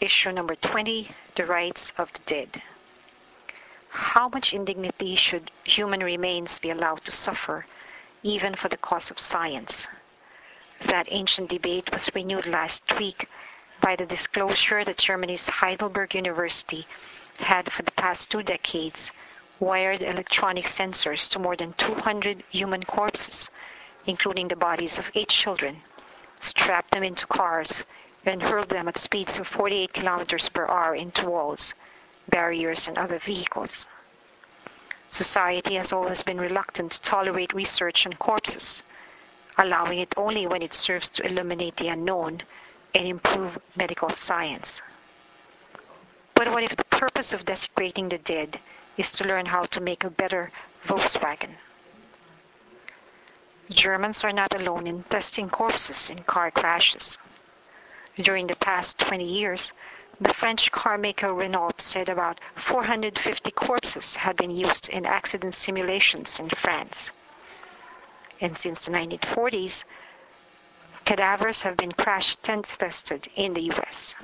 Issue number 20, the rights of the dead. How much indignity should human remains be allowed to suffer, even for the cause of science? That ancient debate was renewed last week by the disclosure that Germany's Heidelberg University had for the past 2 decades wired electronic sensors to more than 200 human corpses, including the bodies of 8 children, strapped them into cars, and hurled them at speeds of 48 kilometers per hour into walls, barriers, and other vehicles. Society has always been reluctant to tolerate research on corpses, allowing it only when it serves to illuminate the unknown and improve medical science. But what if the purpose of desecrating the dead is to learn how to make a better Volkswagen? Germans are not alone in testing corpses in car crashes. During the past 20 years, the French carmaker Renault said about 450 corpses had been used in accident simulations in France. And since the 1940s, cadavers have been crash tested in the US.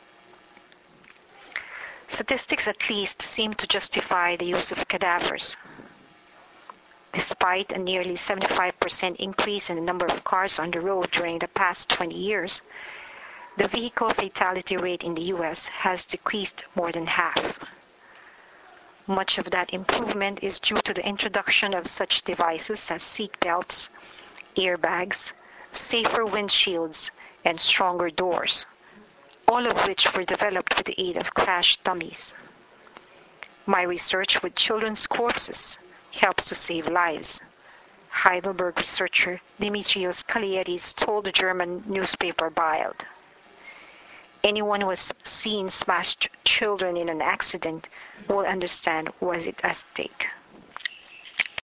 Statistics at least seem to justify the use of cadavers. Despite a nearly 75% increase in the number of cars on the road during the past 20 years, the vehicle fatality rate in the US has decreased more than half. Much of that improvement is due to the introduction of such devices as seat belts, airbags, safer windshields, and stronger doors, all of which were developed with the aid of crash dummies. My research with children's corpses helps to save lives, Heidelberg researcher Dimitrios Kalietis told the German newspaper Bild. Anyone who has seen smashed children in an accident will understand what is at stake.